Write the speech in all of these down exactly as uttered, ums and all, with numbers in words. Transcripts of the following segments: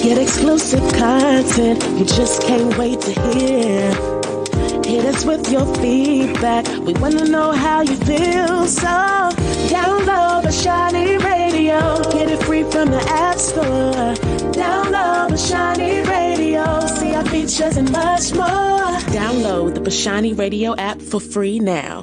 Get exclusive content you just can't wait to hear. Hit us with your feedback. We want to know how you feel. So download Bashani Radio. Get it free from the App Store. Download Bashani Radio. See our features and much more. Download the Bashani Radio app for free now.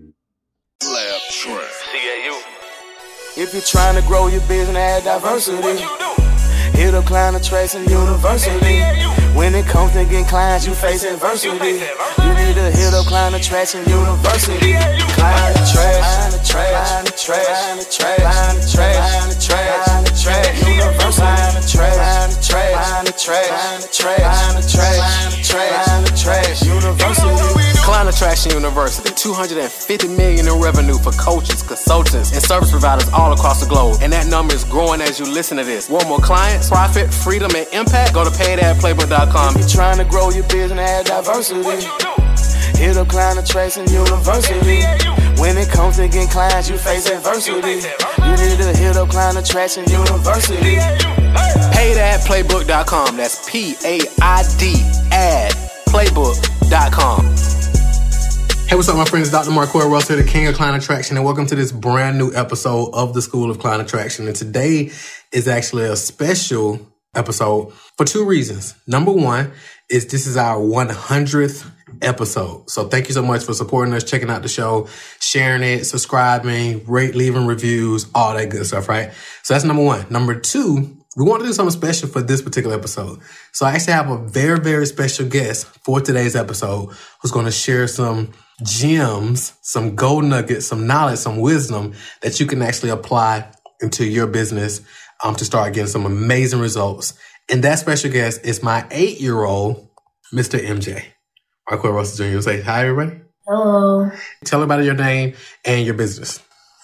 Lab Track. C A U. If you're trying to grow your business, add diversity. Hit up Client Attraction University. When it comes to getting clients, you face adversity. You need to hit up Client Attraction University. Client Attraction, Client Attraction, Client Attraction, Client Attraction University. Client Attraction, Client Attraction, Client Attraction, Client Attraction University. Client Attraction University, two hundred fifty million dollars in revenue for coaches, consultants, and service providers all across the globe. And that number is growing as you listen to this. Want more clients, profit, freedom, and impact? Go to paid ad playbook dot com. If you're trying to grow your business, add diversity. Hit up Client Attraction University. When it comes to getting clients, you face adversity. You need to hit up Client Attraction University. paid ad playbook dot com. That's P A I D ad playbook dot com. Hey, what's up, my friends? Doctor Marquel Russell, the King of Client Attraction, and welcome to this brand new episode of the School of Client Attraction. And today is actually a special episode for two reasons. Number one is this is our one hundredth episode. So thank you so much for supporting us, checking out the show, sharing it, subscribing, rate, leaving reviews, all that good stuff, right? So that's number one. Number two, we want to do something special for this particular episode. So I actually have a very, very special guest for today's episode who's going to share some gems, some gold nuggets, some knowledge, some wisdom that you can actually apply into your business um, to start getting some amazing results. And that special guest is my eight-year-old, Mister M J. Marquel Russell Junior Say hi, everybody. Hello. Tell everybody your name and your business.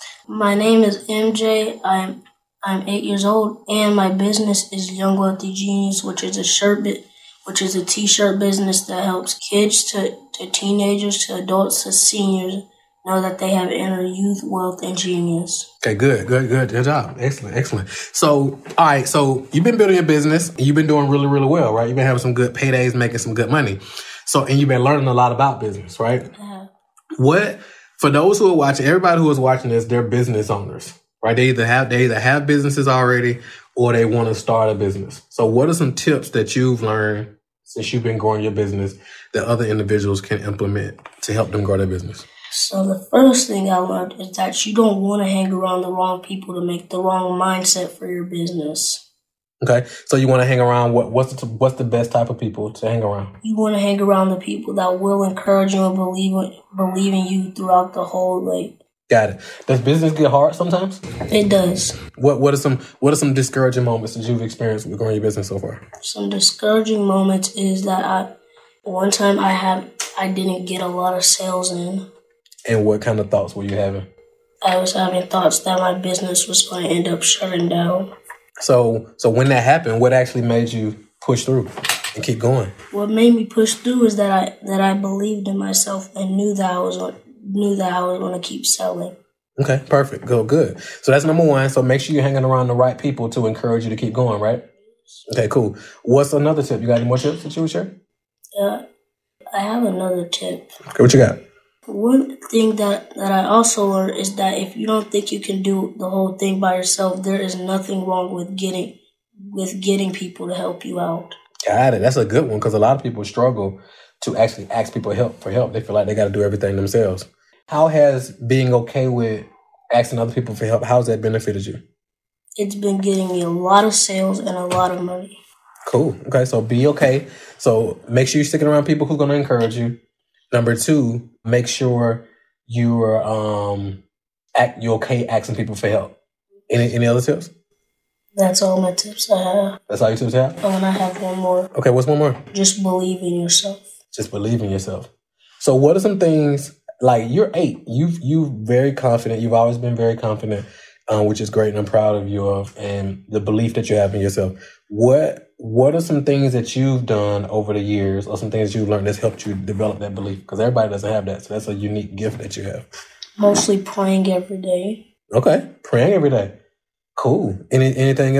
My name is M J. I'm I'm eight years old, and my business is Young Wealthy Genius, which is a shirt bit, which is a t-shirt business that helps kids to, to teenagers to adults to seniors know that they have inner youth, wealth, and genius. Okay, good, good, good. Good job. Excellent, excellent. So, all right, so you've been building your business, and you've been doing really, really well, right? You've been having some good paydays, making some good money. So, and you've been learning a lot about business, right? Yeah. What, for those who are watching, everybody who is watching this, they're business owners, right? They either have, they either have businesses already or they want to start a business. So what are some tips that you've learned since you've been growing your business that other individuals can implement to help them grow their business? So the first thing I learned is that you don't want to hang around the wrong people to make the wrong mindset for your business. Okay, so you want to hang around what? What's the what's the best type of people to hang around? You want to hang around the people that will encourage you and believe in, believe in you throughout the whole like. Got it. Does business get hard sometimes? It does. What What are some What are some discouraging moments that you've experienced with growing your business so far? Some discouraging moments is that I one time I had I didn't get a lot of sales in. And what kind of thoughts were you having? I was having thoughts that my business was going to end up shutting down. So, so when that happened, what actually made you push through and keep going? What made me push through is that I that I believed in myself and knew that I was knew that I was going to keep selling. Okay, perfect. Go good. So that's number one. So make sure you're hanging around the right people to encourage you to keep going, right? Okay, cool. What's another tip? You got any more tips that you would share? Uh, I have another tip. Okay, what you got? One thing that, that I also learned is that if you don't think you can do the whole thing by yourself, there is nothing wrong with getting with getting people to help you out. Got it. That's a good one because a lot of people struggle to actually ask people help for help. They feel like they got to do everything themselves. How has being okay with asking other people for help, how's that benefited you? It's been getting me a lot of sales and a lot of money. Cool. Okay, so be okay. So make sure you're sticking around people who are going to encourage you. Number two, make sure you're um act, you're okay asking people for help. Any any other tips? That's all my tips I have. That's all your tips have? Oh, and I have one more. Okay, what's one more? Just believe in yourself. Just believe in yourself. So what are some things, like you're eight, you've you've very confident, you've always been very confident, um, which is great and I'm proud of you of, and the belief that you have in yourself. What What are some things that you've done over the years or some things you've learned that's helped you develop that belief? Because everybody doesn't have that. So that's a unique gift that you have. Mostly praying every day. Okay. Praying every day. Cool. Any Anything else?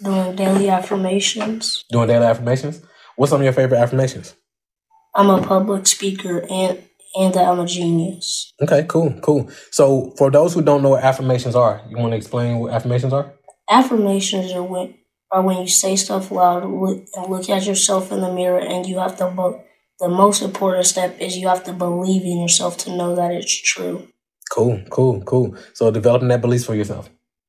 Doing daily affirmations. Doing daily affirmations? What's some of your favorite affirmations? I'm a public speaker and and that I'm a genius. Okay, cool, cool. So for those who don't know what affirmations are, you want to explain what affirmations are? Affirmations are when are when you say stuff loud and look at yourself in the mirror, and you have to. Be- the most important step is you have to believe in yourself to know that it's true. Cool, cool, cool. So developing that belief for yourself.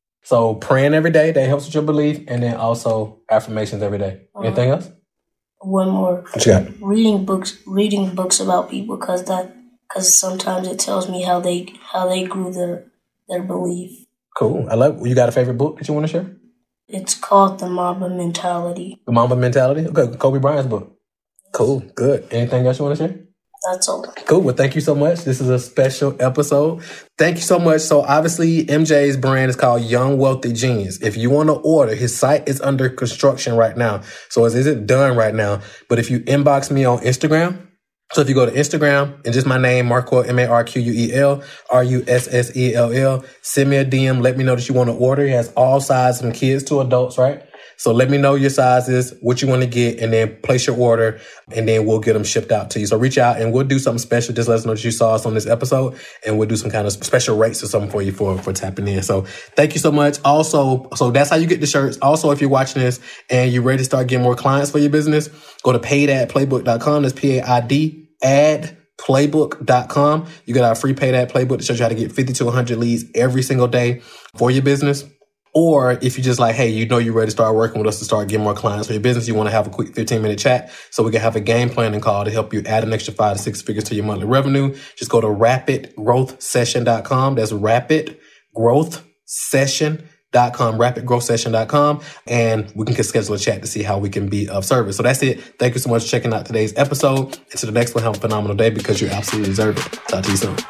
So praying every day, that helps with your belief, and then also affirmations every day. Uh-huh. Anything else? One more. What you got? Reading books, reading books about people, because that, because sometimes it tells me how they how they grew their their belief. Cool. I love. You got a favorite book that you want to share? It's called The Mamba Mentality. The Mamba Mentality. Okay, Kobe Bryant's book. Cool. Good. Anything else you want to share? That's all. Cool. Well, thank you so much. This is a special episode. Thank you so much. So obviously M J's brand is called Young Wealthy Genius. If you want to order, his site is under construction right now. So it isn't done right now. But if you inbox me on Instagram, so if you go to Instagram and just my name, Marquel, M A R Q U E L, R U S S E L L, send me a D M. Let me know that you want to order. He has all sizes from kids to adults, right? So let me know your sizes, what you want to get, and then place your order, and then we'll get them shipped out to you. So reach out and we'll do something special. Just let us know that you saw us on this episode, and we'll do some kind of special rates or something for you for, for tapping in. So thank you so much. Also, so that's how you get the shirts. Also, if you're watching this and you're ready to start getting more clients for your business, go to paid ad playbook dot com. That's P A I D, ad playbook dot com. You get our free paid ad playbook that shows you how to get fifty to one hundred leads every single day for your business. Or if you're just like, hey, you know you're ready to start working with us to start getting more clients for your business, you want to have a quick fifteen minute chat so we can have a game planning call to help you add an extra five to six figures to your monthly revenue. Just go to rapid growth session dot com. That's rapid growth session dot com, rapid growth session dot com, and we can schedule a chat to see how we can be of service. So that's it. Thank you so much for checking out today's episode. Until the next one, have a phenomenal day because you absolutely deserve it. Talk to you soon.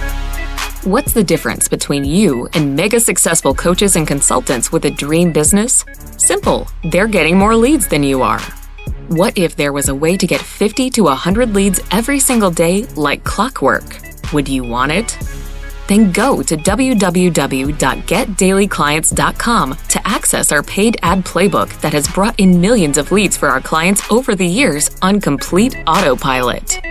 What's the difference between you and mega successful coaches and consultants with a dream business? Simple. They're getting more leads than you are. What if there was a way to get fifty to one hundred leads every single day like clockwork? Would you want it? Then go to w w w dot get daily clients dot com to access our paid ad playbook that has brought in millions of leads for our clients over the years on complete autopilot.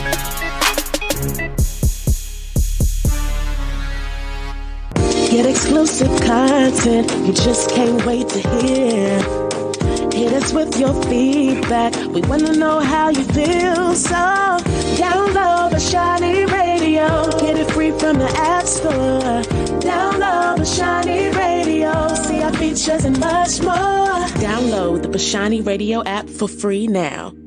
Get exclusive content you just can't wait to hear. Hit us with your feedback. We want to know how you feel. So download the Shiny Radio. Get it free from the App Store. Download the Shiny Radio. See our features and much more. Download the Shiny Radio app for free now.